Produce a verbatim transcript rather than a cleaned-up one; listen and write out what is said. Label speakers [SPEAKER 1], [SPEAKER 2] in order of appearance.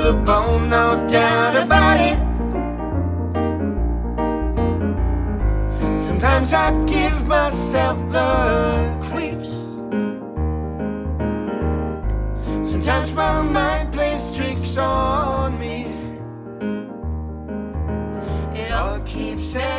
[SPEAKER 1] the bone, no doubt about it. Sometimes I give myself the creeps. Sometimes my mind plays tricks on me. It all keeps